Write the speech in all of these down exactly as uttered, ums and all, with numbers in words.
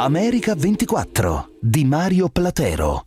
America ventiquattro di Mario Platero.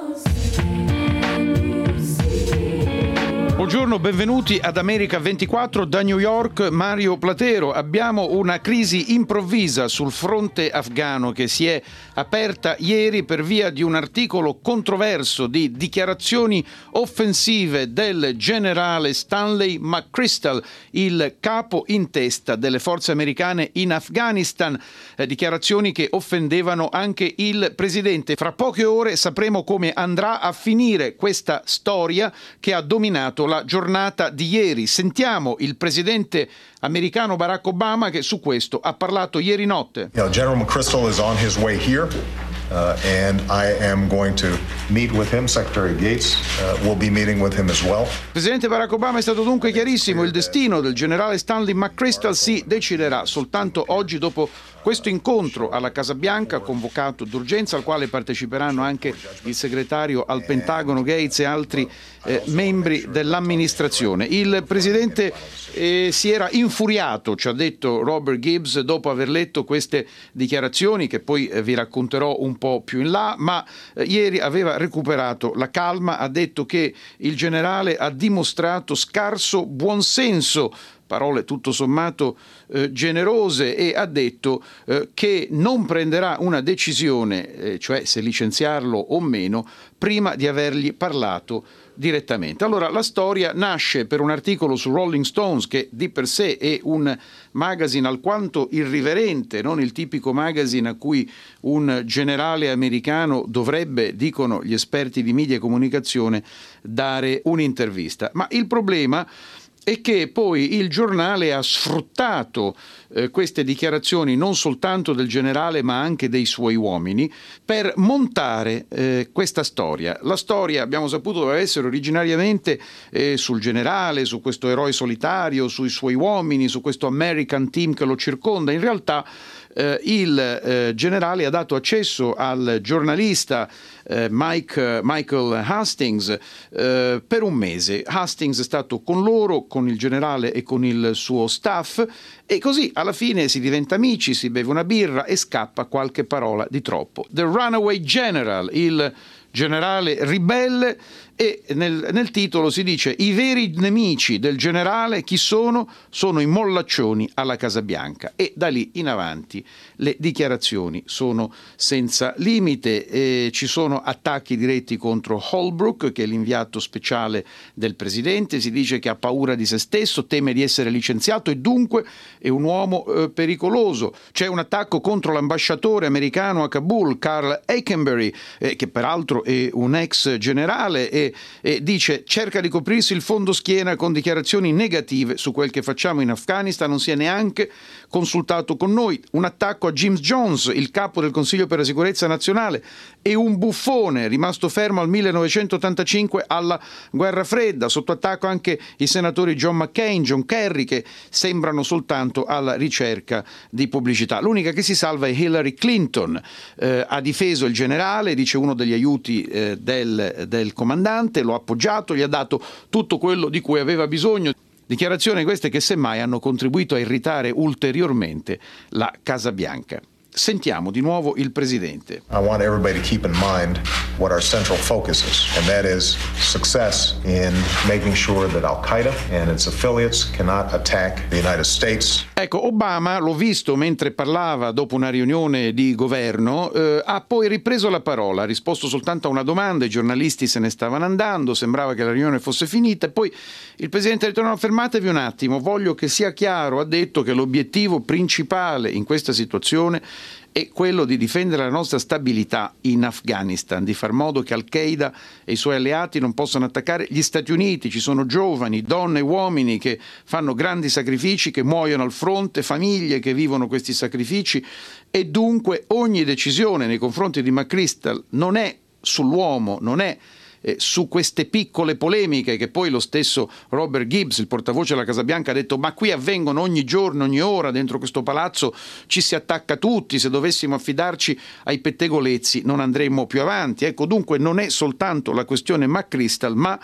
Buongiorno, benvenuti ad America ventiquattro da New York, Mario Platero. Abbiamo una crisi improvvisa sul fronte afghano che si è aperta ieri per via di un articolo controverso di dichiarazioni offensive del generale Stanley McChrystal, il capo in testa delle forze americane in Afghanistan, eh, dichiarazioni che offendevano anche il presidente. Fra poche ore sapremo come andrà a finire questa storia che ha dominato la giornata di ieri. Sentiamo il presidente americano Barack Obama che su questo ha parlato ieri notte. You know, General McChrystal is on his way here. Uh, and I am going to meet with him. Secretary Gates uh, will be meeting with him as well. Il presidente Barack Obama è stato dunque chiarissimo: il destino del generale Stanley McChrystal si deciderà soltanto oggi dopo questo incontro alla Casa Bianca convocato d'urgenza, al quale parteciperanno anche il segretario al Pentagono Gates e altri eh, membri dell'amministrazione. Il presidente eh, si era infuriato, ci ha detto Robert Gibbs, dopo aver letto queste dichiarazioni che poi eh, vi racconterò un po' più in là, ma eh, ieri aveva recuperato la calma, ha detto che il generale ha dimostrato scarso buonsenso, parole tutto sommato eh, generose, e ha detto eh, che non prenderà una decisione, eh, cioè se licenziarlo o meno, prima di avergli parlato direttamente. Allora, la storia nasce per un articolo su Rolling Stones, che di per sé è un magazine alquanto irriverente, non il tipico magazine a cui un generale americano dovrebbe, dicono gli esperti di media e comunicazione, dare un'intervista. Ma il problema è che poi il giornale ha sfruttato eh, queste dichiarazioni non soltanto del generale ma anche dei suoi uomini per montare eh, questa storia. La storia, abbiamo saputo, doveva essere originariamente eh, sul generale, su questo eroe solitario, sui suoi uomini, su questo American team che lo circonda. In realtà eh, il eh, generale ha dato accesso al giornalista eh, Mike, Michael Hastings eh, per un mese. Hastings è stato con loro, con il generale e con il suo staff, e così alla fine si diventa amici, si beve una birra e scappa qualche parola di troppo. The Runaway General, il generale ribelle, e nel, nel titolo si dice: i veri nemici del generale chi sono? Sono i mollaccioni alla Casa Bianca. E da lì in avanti le dichiarazioni sono senza limite. E ci sono attacchi diretti contro Holbrooke, che è l'inviato speciale del presidente. Si dice che ha paura di se stesso, teme di essere licenziato e dunque è un uomo eh, pericoloso. C'è un attacco contro l'ambasciatore americano a Kabul, Carl Eikenberry, eh, che peraltro è un ex generale, e e dice: cerca di coprirsi il fondo schiena con dichiarazioni negative su quel che facciamo in Afghanistan, non si è neanche consultato con noi. Un attacco a James Jones, il capo del Consiglio per la sicurezza nazionale, e un buffone rimasto fermo al millenovecentottantacinque alla guerra fredda. Sotto attacco anche i senatori John McCain, John Kerry, che sembrano soltanto alla ricerca di pubblicità. L'unica che si salva è Hillary Clinton. Eh, ha difeso il generale, dice uno degli aiuti eh, del, del comandante, lo ha appoggiato, gli ha dato tutto quello di cui aveva bisogno. Dichiarazioni queste che semmai hanno contribuito a irritare ulteriormente la Casa Bianca. Sentiamo di nuovo il presidente. I want everybody to keep in mind what our central focus is, and that is success in making sure that Al-Qaeda and its affiliates cannot attack the United States. Ecco, Obama, l'ho visto mentre parlava dopo una riunione di governo, eh, ha poi ripreso la parola, ha risposto soltanto a una domanda, i giornalisti se ne stavano andando, sembrava che la riunione fosse finita, e poi il presidente ha detto: no, fermatevi un attimo, voglio che sia chiaro, ha detto, che l'obiettivo principale in questa situazione è quello di difendere la nostra stabilità in Afghanistan, di far modo che Al-Qaeda e i suoi alleati non possano attaccare gli Stati Uniti. Ci sono giovani, donne e uomini che fanno grandi sacrifici, che muoiono al fronte, famiglie che vivono questi sacrifici, e dunque ogni decisione nei confronti di McChrystal non è sull'uomo, non è Eh, su queste piccole polemiche che poi lo stesso Robert Gibbs, il portavoce della Casa Bianca, ha detto: ma qui avvengono ogni giorno, ogni ora, dentro questo palazzo ci si attacca tutti, se dovessimo affidarci ai pettegolezzi non andremmo più avanti. Ecco, dunque non è soltanto la questione McChrystal, ma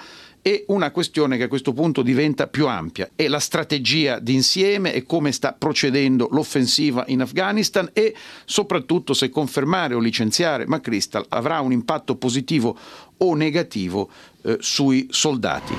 e una questione che a questo punto diventa più ampia, è la strategia d'insieme e come sta procedendo l'offensiva in Afghanistan e soprattutto se confermare o licenziare McChrystal avrà un impatto positivo o negativo eh, sui soldati.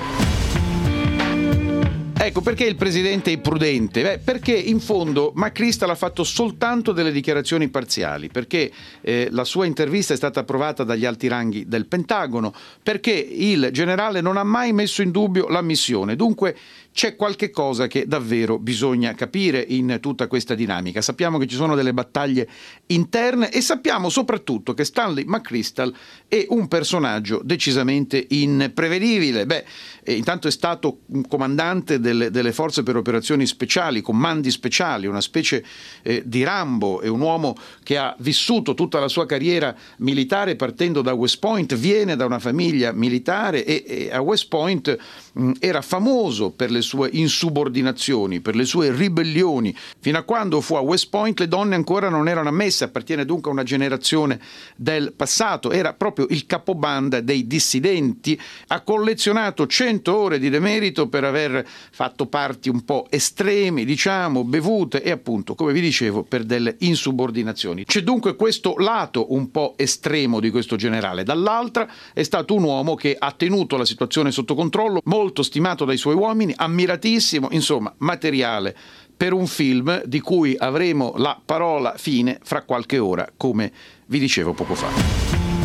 Ecco, perché il presidente è prudente? Beh, perché in fondo McChrystal ha fatto soltanto delle dichiarazioni parziali, perché eh, la sua intervista è stata approvata dagli alti ranghi del Pentagono, perché il generale non ha mai messo in dubbio la missione. Dunque c'è qualche cosa che davvero bisogna capire in tutta questa dinamica. Sappiamo che ci sono delle battaglie interne e sappiamo soprattutto che Stanley McChrystal è un personaggio decisamente imprevedibile. Beh, eh, intanto è stato un comandante delle, delle forze per operazioni speciali, comandi speciali, una specie eh, di Rambo, è un uomo che ha vissuto tutta la sua carriera militare partendo da West Point, viene da una famiglia militare e, e a West Point mh, era famoso per le sue insubordinazioni, per le sue ribellioni. Fino a quando fu a West Point le donne ancora non erano ammesse, appartiene dunque a una generazione del passato, era proprio il capobanda dei dissidenti, ha collezionato cento ore di demerito per aver fatto parti un po' estremi, diciamo, bevute e appunto, come vi dicevo, per delle insubordinazioni. C'è dunque questo lato un po' estremo di questo generale, dall'altra è stato un uomo che ha tenuto la situazione sotto controllo, molto stimato dai suoi uomini, ammiratissimo, insomma, materiale per un film di cui avremo la parola fine fra qualche ora, come vi dicevo poco fa.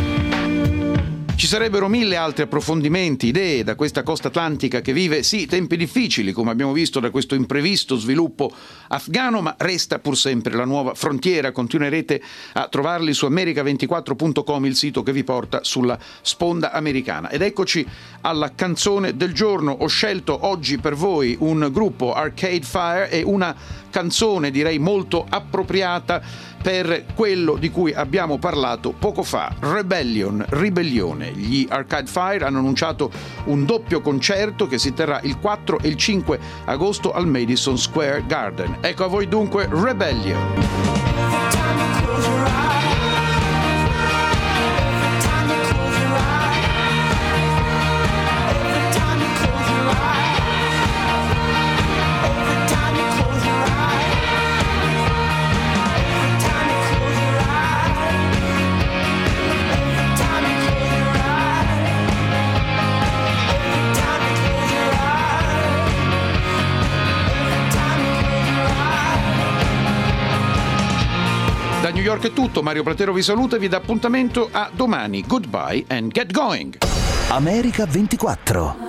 Ci sarebbero mille altri approfondimenti, idee da questa costa atlantica che vive, sì, tempi difficili, come abbiamo visto da questo imprevisto sviluppo afghano, ma resta pur sempre la nuova frontiera. Continuerete a trovarli su america ventiquattro punto com, il sito che vi porta sulla sponda americana. Ed eccoci alla canzone del giorno. Ho scelto oggi per voi un gruppo, Arcade Fire, e una canzone direi molto appropriata per quello di cui abbiamo parlato poco fa, Rebellion, ribellione. Gli Arcade Fire hanno annunciato un doppio concerto che si terrà il quattro e il cinque agosto al Madison Square Garden. Ecco a voi dunque Rebellion. Da New York è tutto, Mario Platero vi saluta e vi dà appuntamento a domani. Goodbye and get going! America ventiquattro.